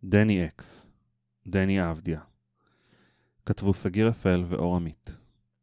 דני אקס, דני אבדיה. כתבו סגיר אפל ואור עמית.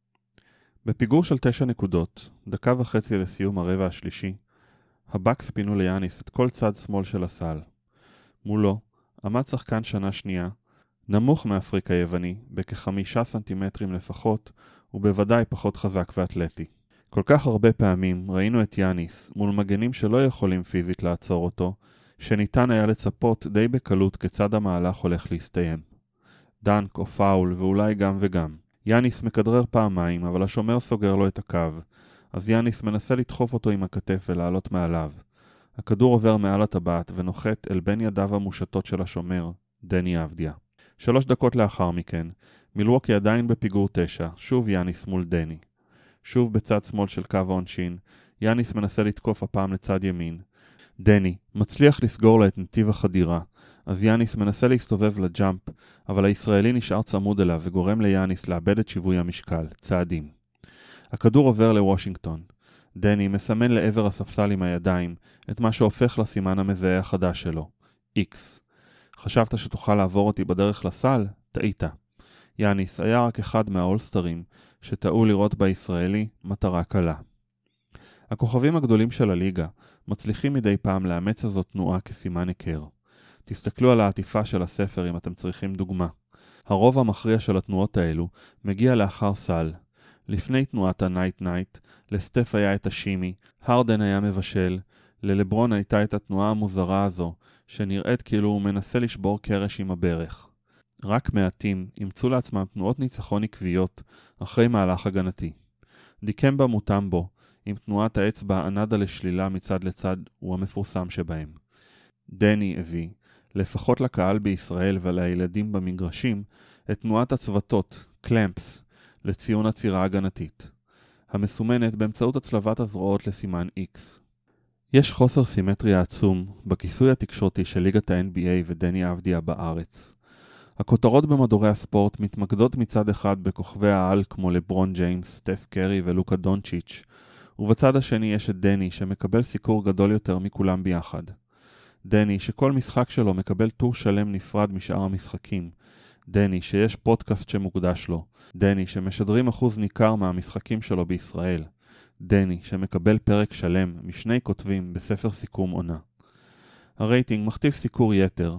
בפיגור של 9 נקודות, דקה וחצי לסיום הרבע השלישי, הבקס פינו ליאניס את כל צד שמאל של הסל. מולו עמד שחקן שנה שנייה, נמוך מאפריקה יווני, בכ5 סנטימטרים לפחות, ובוודאי פחות חזק ואתלטי. כל כך הרבה פעמים ראינו את יאניס מול מגנים שלא יכולים פיזית לעצור אותו, שניתן היה לצפות די בקלות כיצד המהלך הולך להסתיים. דנק או פאול ואולי גם וגם. יאניס מכדרר פעמיים, אבל השומר סוגר לו את הקו, אז יאניס מנסה לדחוף אותו עם הכתף ולעלות מעליו. הכדור עובר מעל הטבעת ונוחת אל בין ידיו המושטות של השומר, דני אבדיה. 3 דקות לאחר מכן, מילווקי עדיין בפיגור 9, שוב יאניס מול דני. שוב בצד שמאל של קו העונשין, יאניס מנסה לתקוף הפעם לצד ימין. דני מצליח לסגור לו את נתיב החדירה, אז יאניס מנסה להסתובב לג'אמפ, אבל הישראלי נשאר צמוד אליו וגורם ליאניס לאבד את שיווי המשקל, צעדים. הכדור עובר לוושינגטון. דני מסמן לעבר הספסל עם הידיים את מה שהופך לסימן המזהה החדש שלו, X. חשבת שתוכל לעבור אותי בדרך לסל? טעית. יאניס היה רק אחד מהאולסטרים שטעו לראות בישראלי מטרה קלה. הכוכבים הגדולים של הליגה מצליחים מדי פעם לאמץ הזאת תנועה כסימן הכר. תסתכלו על העטיפה של הספר אם אתם צריכים דוגמה. הרוב המכריע של התנועות האלו מגיע לאחר סל. לפני תנועת הנייט נייט, לסטף היה את השימי, הרדן היה מבשל, ללברון הייתה את התנועה המוזרה הזו, שנראית כאילו הוא מנסה לשבור קרש עם הברך. רק מעטים ימצאו לעצמם תנועות ניצחון עקביות אחרי מהלך הגנתי. דיקמבה מוטמבו, עם תנועת האצבע הנדה לשלילה מצד לצד, הוא המפורסם שבהם. דני הביא, לפחות לקהל בישראל ולילדים במגרשים, את תנועת הצוותות, קלמפס, לציון הצירה הגנתית, המסומנת באמצעות הצלבת הזרועות לסימן X. יש חוסר סימטריה עצום בכיסוי התקשורתי של ליגת ה-NBA ודני אבדיה בארץ. הכותרות במדורי הספורט מתמקדות מצד אחד בכוכבי העל כמו לברון ג'יימס, סטף קרי ולוקה דונצ'יץ', ובצד השני יש את דני שמקבל סיקור גדול יותר מכולם ביחד. דני שכל משחק שלו מקבל טור שלם נפרד משאר המשחקים. דני שיש פודקאסט שמוקדש לו. דני שמשדרים אחוז ניכר מהמשחקים שלו בישראל. דני שמקבל פרק שלם משני כותבים בספר סיכום עונה. הרייטינג מכתיב סיקור יתר.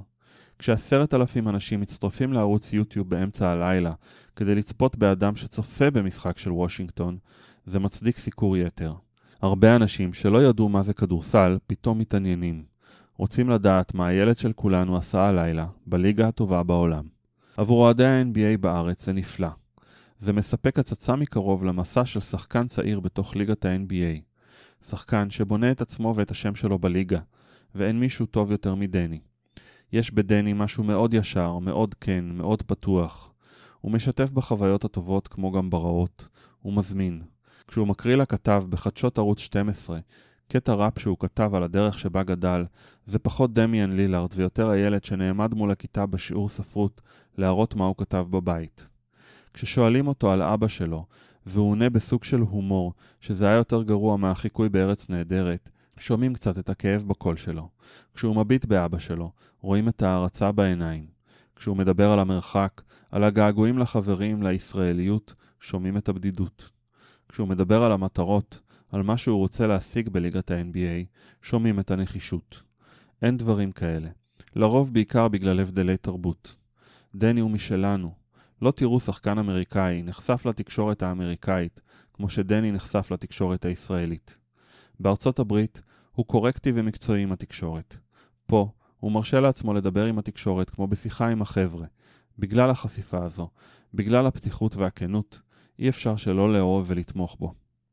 כש10,000 אנשים מצטרפים לערוץ יוטיוב באמצע הלילה כדי לצפות באדם שצופה במשחק של וושינגטון, זה מצדיק סיקור יתר. הרבה אנשים שלא ידעו מה זה כדורסל פתאום מתעניינים. רוצים לדעת מה הילד של כולנו עשה הלילה בליגה הטובה בעולם. עבור אוהדי ה-NBA בארץ זה נפלא. זה מספק הצצה מקרוב למסע של שחקן צעיר בתוך ליגת ה-NBA. שחקן שבונה את עצמו ואת השם שלו בליגה, ואין מישהו טוב יותר מדני. יש בדני משהו מאוד ישר, מאוד כן, מאוד פתוח. הוא משתף בחוויות הטובות כמו גם ברעות. הוא מזמין. כשהוא מקריא לכתב בחדשות ערוץ 12, קטע ראפ שהוא כתב על הדרך שבה גדל, זה פחות דמיאן לילארד ויותר הילד שנעמד מול הכיתה בשיעור ספרות להראות מה הוא כתב בבית. כששואלים אותו על אבא שלו, והוא עונה בסוג של הומור, שזה היה יותר גרוע מהחיקוי בארץ נהדרת, שומעים קצת את הכאב בקול שלו. כשהוא מביט באבא שלו, רואים את הערצה בעיניים. כשהוא מדבר על המרחק, על הגעגועים לחברים, לישראליות, שומעים את הבדידות. כשהוא מדבר על המטרות, על מה שהוא רוצה להשיג בליגת ה-NBA, שומעים את הנחישות. אין דברים כאלה. לרוב בעיקר בגלל הבדלי תרבות. דני הוא משלנו. לא תראו שחקן אמריקאי נחשף לתקשורת האמריקאית, כמו שדני נחשף לתקשורת הישראלית. בארצות הברית הוא קורקטי ומקצועי עם התקשורת. פה הוא מרשה לעצמו לדבר עם התקשורת כמו בשיחה עם החבר'ה. בגלל החשיפה הזו, בגלל הפתיחות והכנות, אי אפשר שלא לאהוב ולתמוך בו.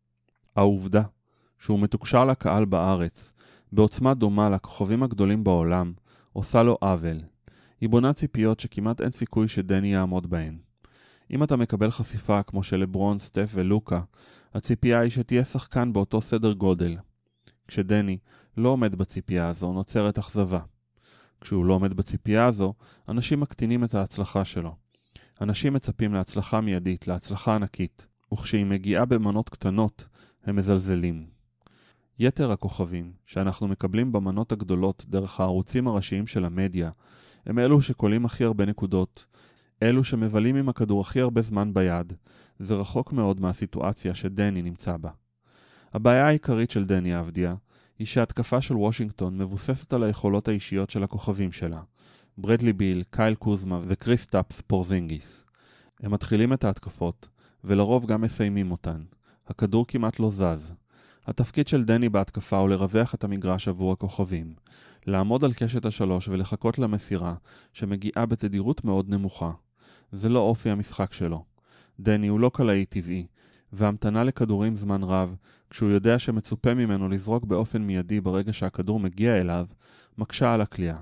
העובדה שהוא מתוקשר לקהל בארץ, בעוצמה דומה לכוכבים הגדולים בעולם, עושה לו עוול. היא בונה ציפיות שכמעט אין סיכוי שדני יעמוד בהן. אם אתה מקבל חשיפה כמו של לברון, סטף ולוקה, הציפייה היא שתהיה שחקן באותו סדר גודל. כשדני לא עומד בציפייה הזו, נוצרת אכזבה. כשהוא לא עומד בציפייה הזו, אנשים מקטינים את ההצלחה שלו. אנשים מצפים להצלחה מיידית, להצלחה ענקית, וכשהיא מגיעה במנות קטנות, הם מזלזלים. יתר הכוכבים שאנחנו מקבלים במנות הגדולות דרך הערוצים הראשיים של המדיה, הם אלו שקולים הכי הרבה נקודות, אלו שמבלים עם הכדור הכי הרבה זמן ביד. זה רחוק מאוד מהסיטואציה שדני נמצא בה. הבעיה העיקרית של דני אבדיה היא שההתקפה של וושינגטון מבוססת על היכולות האישיות של הכוכבים שלה, ברדלי ביל, קייל קוזמה וקריסטאפס פורזינגיס. הם מתחילים את ההתקפות, ולרוב גם מסיימים אותן. הכדור כמעט לא זז. התפקיד של דני בהתקפה הוא לרווח את המגרש עבור הכוכבים, לעמוד על קשת השלוש ולחכות למסירה שמגיעה בתדירות מאוד נמוכה. זה לא אופי המשחק שלו. דני הוא לא קלעי טבעי, והמתנה לכדורים זמן רב, כשהוא יודע שמצופה ממנו לזרוק באופן מיידי ברגע שהכדור מגיע אליו, מקשה על הקליעה.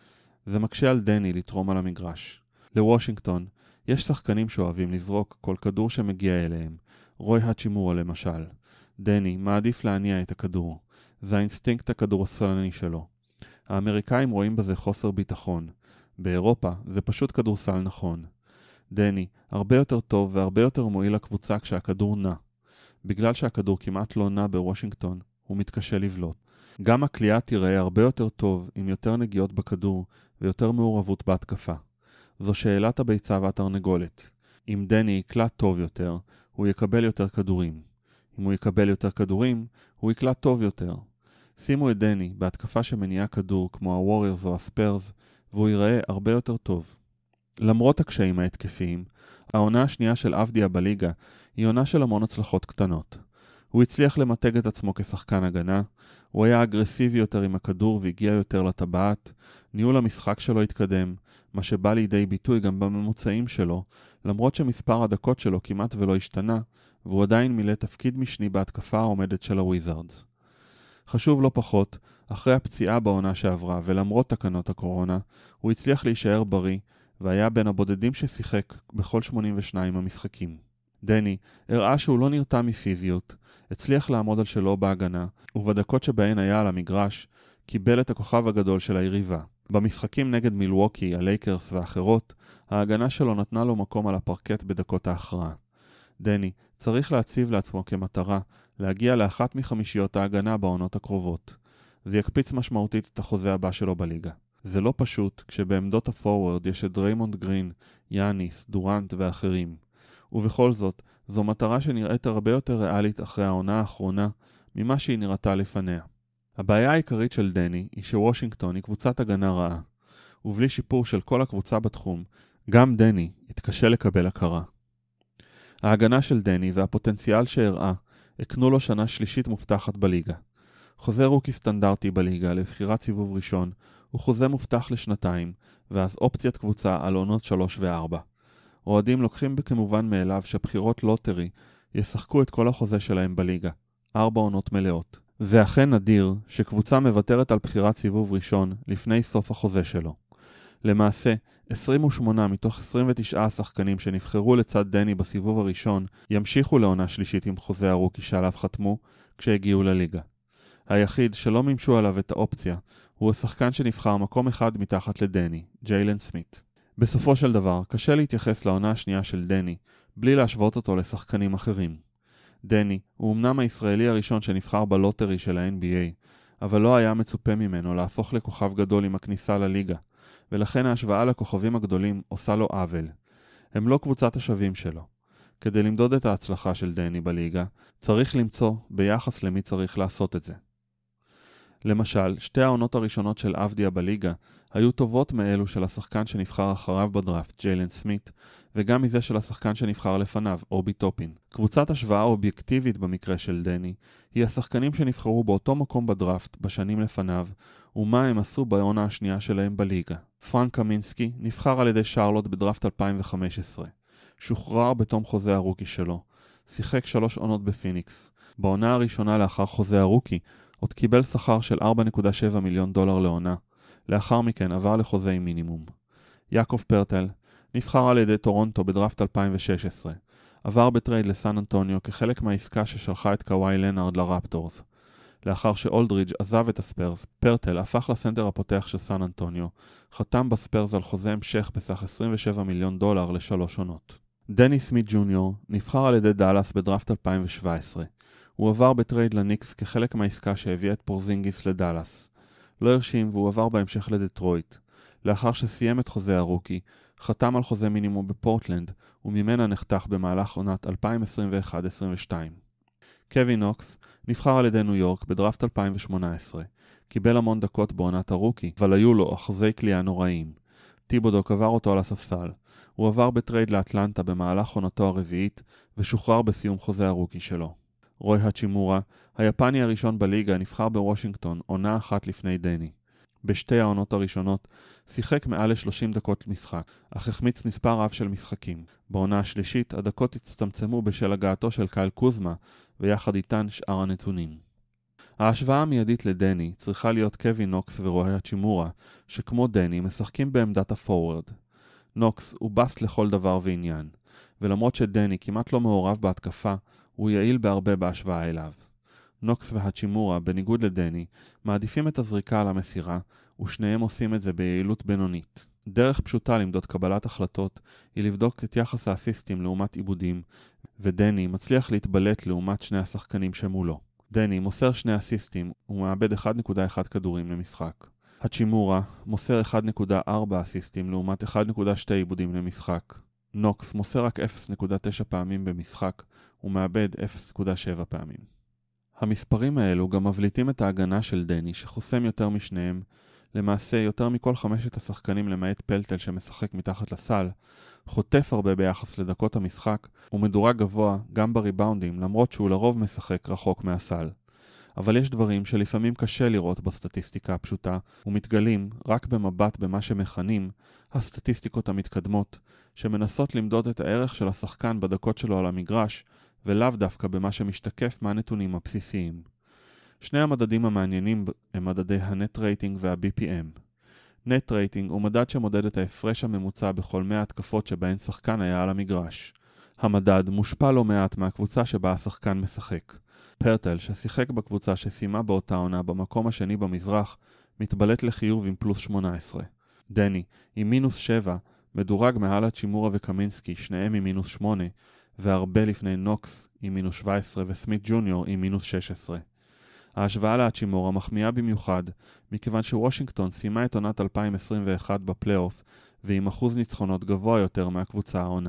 זה מקשה על דני לתרום על המגרש. לוושינגטון, יש שחקנים שאוהבים לזרוק כל כדור שמגיע אליהם, רוי הצ'ימורה למשל. דני מעדיף להניע את הכדור. זה האינסטינקט הכדורסלני שלו. האמריקאים רואים בזה חוסר ביטחון. באירופה זה פשוט כדורסל נכון. דני הרבה יותר טוב והרבה יותר מועיל לקבוצה כשהכדור נע. בגלל שהכדור כמעט לא נע בוושינגטון, הוא מתקשה לבלוט. גם הקליעה תראה הרבה יותר טוב עם יותר נגיעות בכדור ויותר מעורבות בהתקפה. זו שאלת הביצה והתרנגולת. אם דני יקלע טוב יותר, הוא יקבל יותר כדורים. אם הוא יקבל יותר כדורים, הוא יקלע טוב יותר. שימו את דני בהתקפה שמניעה כדור כמו הווריורס או הספרס, והוא ייראה הרבה יותר טוב. למרות הקשיים ההתקפיים, העונה השנייה של אבדיה בליגה היא עונה של המון הצלחות קטנות. הוא הצליח למתג את עצמו כשחקן הגנה, הוא היה אגרסיבי יותר עם הכדור והגיע יותר לטבעת, ניהול המשחק שלו התקדם, מה שבא לידי ביטוי גם בממוצעים שלו, למרות שמספר הדקות שלו כמעט ולא השתנה, והוא עדיין מילא תפקיד משני בהתקפה העומדת של הוויזארדס. חשוב לא פחות, אחרי הפציעה בעונה שעברה ולמרות תקנות הקורונה, הוא הצליח להישאר בריא, והיה בין הבודדים ששיחק בכל 82 המשחקים. דני הראה שהוא לא נרתע מפיזיות, הצליח לעמוד על שלו בהגנה, ובדקות שבהן היה על המגרש, קיבל את הכוכב הגדול של היריבה. במשחקים נגד מילווקי, הלייקרס ואחרות, ההגנה שלו נתנה לו מקום על הפרקט בדקות ההכרעה. דני צריך להציב לעצמו כמטרה להגיע לאחת מחמישיות ההגנה בעונות הקרובות. זה יקפיץ משמעותית את החוזה הבא שלו בליגה. זה לא פשוט כשבעמדות הפורוורד יש את דריימונד גרין, יאניס, דורנט ואחרים. ובכל זאת, זו מטרה שנראית הרבה יותר ריאלית אחרי העונה האחרונה ממה שהיא נראתה לפניה. הבעיה העיקרית של דני היא שוושינגטון היא קבוצת הגנה רעה, ובלי שיפור של כל הקבוצה בתחום, גם דני התקשה לקבל הכרה. ההגנה של דני והפוטנציאל שהראה הקנו לו שנה שלישית מובטחת בליגה. חוזה רוקי סטנדרטי בליגה לבחירת סיבוב ראשון הוא חוזה מובטח לשנתיים, ואז אופציית קבוצה על עונות 3 ו-4. אוהדים לוקחים בכמובן מאליו שבחירות לוטרי ישחקו את כל החוזה שלהם בליגה, 4 עונות מלאות. זה אכן נדיר שקבוצה מוותרת על בחירת סיבוב ראשון לפני סוף החוזה שלו. למעשה, 28 מתוך 29 השחקנים שנבחרו לצד דני בסיבוב הראשון ימשיכו לעונה שלישית עם חוזה הרוקי שעליו חתמו כשהגיעו לליגה. היחיד שלא מימשו עליו את האופציה הוא השחקן שנבחר מקום אחד מתחת לדני, ג'יילן סמית. בסופו של דבר, קשה להתייחס לעונה השנייה של דני בלי להשוות אותו לשחקנים אחרים. דני הוא אמנם הישראלי הראשון שנבחר בלוטרי של ה-NBA, אבל לא היה מצופה ממנו להפוך לכוכב גדול עם הכניסה לליגה, ולכן ההשוואה לכוכבים הגדולים עושה לו עוול. הם לא קבוצת השווים שלו. כדי למדוד את ההצלחה של דני בליגה, צריך למצוא ביחס למי צריך לעשות את זה. למשל, שתי העונות הראשונות של אבדיה בליגה היו טובות מאלו של השחקן שנבחר אחריו בדראפט, ג'יילן סמית, וגם מזה של השחקן שנבחר לפניו, אובי טופין. קבוצת השוואה אובייקטיבית במקרה של דני היא השחקנים שנבחרו באותו מקום בדראפט בשנים לפניו, ומה הם עשו בעונה השנייה שלהם בליגה. פרנק קמינסקי נבחר על ידי שרלוט בדראפט 2015. שוחרר בתום חוזה הרוקי שלו. שיחק 3 עונות בפיניקס. בעונה הראשונה לאחר חוזה הרוקי, עוד קיבל שכר של $4.7 מיליון לעונה. לאחר מכן עבר לחוזה עם מינימום. יעקב פרטל נבחר על ידי טורונטו בדראפט 2016. עבר בטרייד לסן אנטוניו כחלק מהעסקה ששלחה את קוואי לנארד לרפטורס. לאחר שאולדרידג' עזב את הספרס, פרטל הפך לסנטר הפותח של סן אנטוניו, חתם בספרס על חוזה המשך בסך $27 מיליון ל3 עונות. דני סמית ג'וניור נבחר על ידי דאלאס בדראפט 2017. הוא עבר בטרייד לניקס כחלק מהעסקה שהביאה את פורזינגיס לדאלאס. לא הרשים והוא עבר בהמשך לדטרויט. לאחר שסיים את חוזה הרוקי, חתם על חוזה מינימום בפורטלנד, וממנה נחתך במהלך עונת 2021-2022. קווין נוקס נבחר על ידי ניו יורק בדראפט 2018. קיבל המון דקות בעונת הרוקי, אבל היו לו אחוזי קליעה נוראים. טיבודו קבר אותו על הספסל. הוא עבר בטרייד לאטלנטה במהלך עונתו הרביעית, ושוחרר בסיום חוזה הרוקי שלו. רוי הצ'ימורה, היפני הראשון בליגה, נבחר בוושינגטון, עונה אחת לפני דני. בשתי העונות הראשונות שיחק מעל ל-30 דקות משחק, אך החמיץ מספר רב של משחקים. בעונה השלישית הדקות הצטמצמו בשל הגעתו של קייל קוזמה, ויחד איתן שאר הנתונים. ההשוואה המיידית לדני צריכה להיות קווין נוקס ורוי הצ'ימורה, שכמו דני משחקים בעמדת הפורוורד. נוקס הוא בסט לכל דבר ועניין, ולמרות שדני כמעט לא מעורב בהתקפה, הוא יעיל בהרבה בהשוואה אליו. נוקס והצ'ימורה, בניגוד לדני, מעדיפים את הזריקה על המסירה, ושניהם עושים את זה ביעילות בינונית. דרך פשוטה למדוד קבלת החלטות היא לבדוק את יחס האסיסטים לעומת עיבודים, ודני מצליח להתבלט לעומת שני השחקנים שמולו. דני מוסר 2 אסיסטים ומאבד 1.1 כדורים למשחק. הצ'ימורה מוסר 1.4 אסיסטים לעומת 1.2 עיבודים למשחק. נוקס מוסר רק 0.9 פעמים במשחק ומאבד 0.7 פעמים. המספרים האלו גם מבליטים את ההגנה של דני, שחוסם יותר משניהם, למעשה יותר מכל 5 השחקנים למעט פלטל שמשחק מתחת לסל, חוטף הרבה ביחס לדקות המשחק, ומדורג גבוה גם בריבאונדים, למרות שהוא לרוב משחק רחוק מהסל. אבל יש דברים שלפעמים קשה לראות בסטטיסטיקה הפשוטה, ומתגלים רק במבט במה שמכנים הסטטיסטיקות המתקדמות, שמנסות למדוד את הערך של השחקן בדקות שלו על המגרש, ולאו דווקא במה שמשתקף מהנתונים הבסיסיים. שני המדדים המעניינים הם מדדי הנט רייטינג וה-BPM. נט רייטינג הוא מדד שמודד את ההפרש הממוצע בכל 100 התקפות שבהן שחקן היה על המגרש. המדד מושפע לא מעט מהקבוצה שבה השחקן משחק. פרטל, ששיחק בקבוצה שסיימה באותה עונה במקום השני במזרח, מתבלט לחיוב עם פלוס 18. דני, עם מינוס 7, מדורג מעל הצ'ימורה וקמינסקי, שניהם עם מינוס 8, והרבה לפני נוקס עם מינוס 17 וסמית ג'וניור עם מינוס 16. ההשוואה להצ'ימורה מחמיאה במיוחד, מכיוון שוושינגטון סיימה את עונת 2021 בפלייאוף, ועם אחוז ניצחונות גבוה יותר מהקבוצה העונה.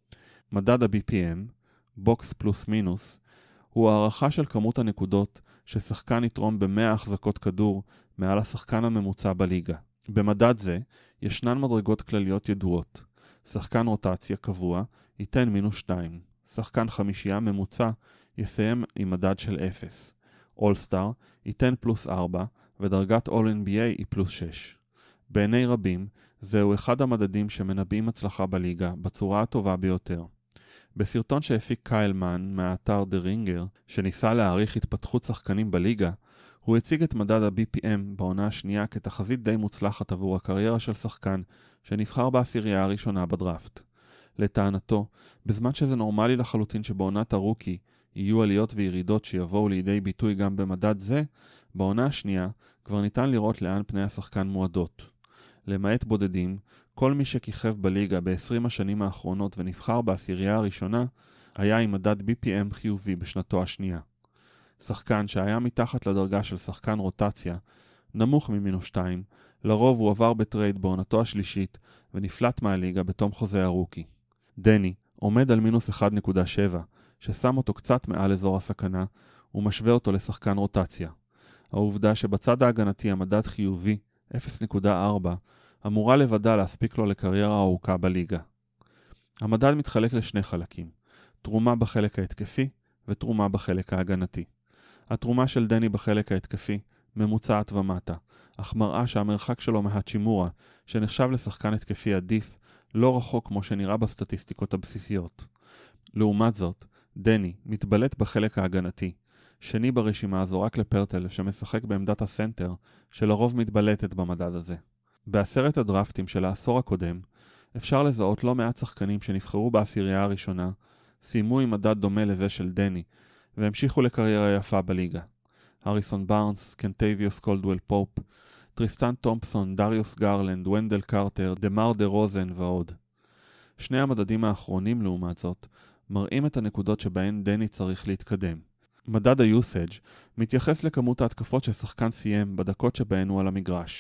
מדד ה-BPM, בוקס פלוס מינוס, הוא הערכה של כמות הנקודות ששחקן יתרום ב-100 החזקות כדור מעל השחקן הממוצע בליגה. במדד זה ישנן מדרגות כלליות ידועות. שחקן רוטציה קבוע ייתן מינוס 2. שחקן חמישייה ממוצע יסיים עם מדד של 0. אולסטאר ייתן פלוס 4 ודרגת All-NBA היא פלוס 6. בעיני רבים זהו אחד המדדים שמנבאים הצלחה בליגה בצורה הטובה ביותר. בסרטון שהפיק קייל מן מהאתר דה רינגר, שניסה להעריך התפתחות שחקנים בליגה, הוא הציג את מדד ה-BPM בעונה השנייה כתחזית די מוצלחת עבור הקריירה של שחקן שנבחר בעשירייה הראשונה בדראפט. לטענתו, בזמן שזה נורמלי לחלוטין שבעונת הרוקי יהיו עליות וירידות שיבואו לידי ביטוי גם במדד זה, בעונה השנייה כבר ניתן לראות לאן פני השחקן מועדות. למעט בודדים, כל מי שכיכב בליגה ב-20 השנים האחרונות ונבחר בעשירייה הראשונה, היה עם מדד BPM חיובי בשנתו השנייה. שחקן שהיה מתחת לדרגה של שחקן רוטציה, נמוך ממינוס 2, לרוב הוא עבר בטרייד בעונתו השלישית ונפלט מהליגה בתום חוזה הרוקי. דני עומד על מינוס 1.7, ששם אותו קצת מעל אזור הסכנה, ומשווה אותו לשחקן רוטציה. העובדה שבצד ההגנתי המדד חיובי 0.4 אמורה לבדה להספיק לו לקריירה ארוכה בליגה. המדד מתחלק לשני חלקים, תרומה בחלק ההתקפי ותרומה בחלק ההגנתי. התרומה של דני בחלק ההתקפי ממוצעת ומטה, אך מראה שהמרחק שלו מהצ'ימורה, שנחשב לשחקן התקפי עדיף, לא רחוק כמו שנראה בסטטיסטיקות הבסיסיות. לעומת זאת, דני מתבלט בחלק ההגנתי, שני ברשימה הזו רק לפרטל שמשחק בעמדת הסנטר, שלרוב מתבלטת במדד הזה. בעשרת הדרפטים של העשור הקודם, אפשר לזהות לא מעט שחקנים שנבחרו בעשירייה הראשונה, סיימו עם מדד דומה לזה של דני, והמשיכו לקריירה יפה בליגה. הריסון בארנס, קנטייביוס קולדוול פופ, טריסטן תומפסון, דריוס גרלנד, ונדל קרטר, דמר דה רוזן ועוד. שני המדדים האחרונים לעומת זאת, מראים את הנקודות שבהן דני צריך להתקדם. מדד ה-usage מתייחס לכמות ההתקפות ששחקן סיים בדקות שבהן הוא על המגרש.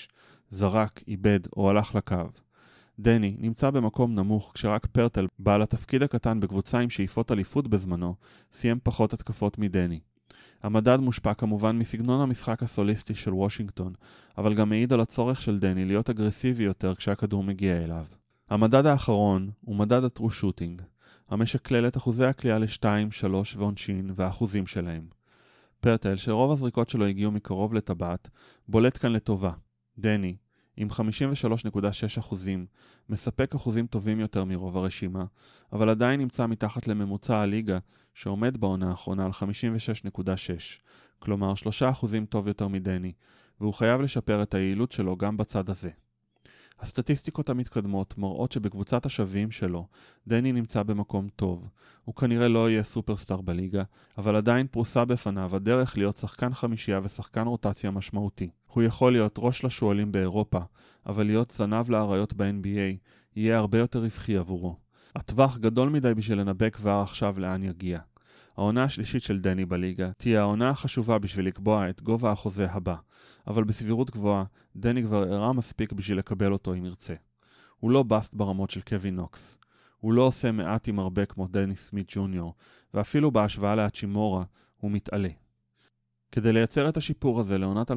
זרק, איבד או הלך לקו. דני נמצא במקום נמוך כשרק פרטל, בעל התפקיד הקטן בקבוצה עם שאיפות אליפות בזמנו, סיים פחות התקפות מדני. המדד מושפע כמובן מסגנון המשחק הסוליסטי של וושינגטון, אבל גם מעיד על הצורך של דני להיות אגרסיבי יותר כשהכדור מגיע אליו. המדד האחרון הוא מדד הטרו שוטינג, המשקלל את אחוזי הקליעה ל-2, 3 ועונשין והאחוזים שלהם. פרטל, שרוב הזריקות שלו הגיעו מקרוב לטבעת, בולט כאן לטובה. דני, עם 53.6%, מספק אחוזים טובים יותר מרוב הרשימה, אבל עדיין נמצא מתחת לממוצע הליגה, שעומד בעונה האחרונה על 56.6, כלומר 3% טוב יותר מדני, והוא חייב לשפר את היעילות שלו גם בצד הזה. הסטטיסטיקות המתקדמות מראות שבקבוצת השווים שלו, דני נמצא במקום טוב. הוא כנראה לא יהיה סופרסטאר בליגה, אבל עדיין פרוסה בפניו הדרך להיות שחקן חמישייה ושחקן רוטציה משמעותי. הוא יכול להיות ראש לשועלים באירופה, אבל להיות זנב לאריות ב-NBA יהיה הרבה יותר רווחי עבורו. הטווח גדול מדי בשביל לנבא כבר עכשיו לאן יגיע. העונה השלישית של דני בליגה תהיה העונה החשובה בשביל לקבוע את גובה החוזה הבא, אבל בסבירות גבוהה, דני כבר הראה מספיק בשביל לקבל אותו אם ירצה. הוא לא בסט ברמות של קווי נוקס. הוא לא עושה מעט עם הרבה כמו דני סמית ג'וניור, ואפילו בהשוואה לאצ'ימורה הוא מתעלה. כדי לייצר את השיפור הזה לעונת 2022-2023,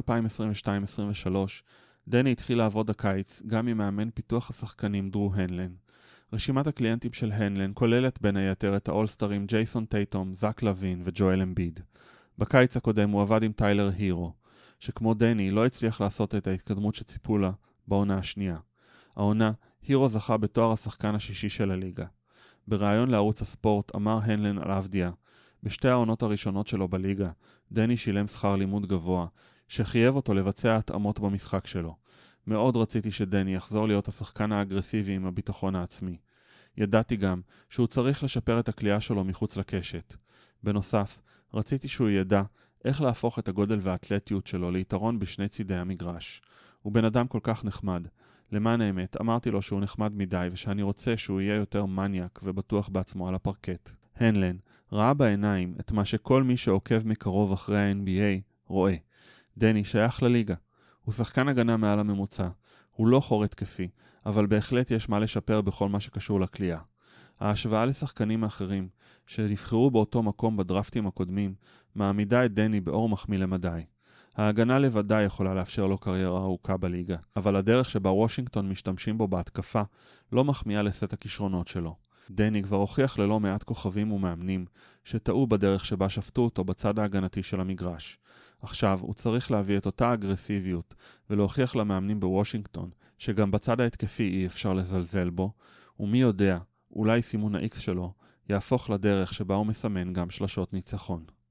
דני התחיל לעבוד הקיץ גם עם מאמן פיתוח השחקנים דרו הנלן. רשימת הקליינטים של הנלן כוללת בין היתר את האולסטרים ג'ייסון טייטום, זק לוין וג'ואל אמביד. בקיץ הקודם הוא עבד עם טיילר הירו, שכמו דני לא הצליח לעשות את ההתקדמות שציפו לה בעונה השנייה. העונה, הירו זכה בתואר השחקן השישי של הליגה. בריאיון לערוץ הספורט אמר הנלן על אבדיה, בשתי העונות הראשונות שלו בליגה, דני שילם שכר לימוד גבוה, שחייב אותו לבצע התאמות במשחק שלו. מאוד רציתי שדני יחזור להיות השחקן האגרסיבי עם הביטחון העצמי. ידעתי גם שהוא צריך לשפר את הקליעה שלו מחוץ לקשת. בנוסף, רציתי שהוא ידע איך להפוך את הגודל והאתלטיות שלו ליתרון בשני צידי המגרש. הוא בן אדם כל כך נחמד. למען האמת, אמרתי לו שהוא נחמד מדי ושאני רוצה שהוא יהיה יותר מניאק ובטוח בעצמו על הפרקט. הנלן ראה בעיניים את מה שכל מי שעוקב מקרוב אחרי ה-NBA רואה. דני שייך לליגה. הוא שחקן הגנה מעל הממוצע. הוא לא חור התקפי, אבל בהחלט יש מה לשפר בכל מה שקשור לקליעה. ההשוואה לשחקנים האחרים שנבחרו באותו מקום בדרפטים הקודמים מעמידה את דני באור מחמיא למדי. ההגנה לבדה יכולה לאפשר לו קריירה ארוכה בליגה, אבל הדרך שבה וושינגטון משתמשים בו בהתקפה לא מחמיאה לסט הכישרונות שלו. דני כבר הוכיח ללא מעט כוכבים ומאמנים שטעו בדרך שבה שפטו אותו בצד ההגנתי של המגרש. עכשיו הוא צריך להביא את אותה אגרסיביות ולהוכיח למאמנים בוושינגטון שגם בצד ההתקפי אי אפשר לזלזל בו, ומי יודע, אולי סימון ה-X שלו יהפוך לדרך שבה הוא מסמן גם שלשות ניצחון.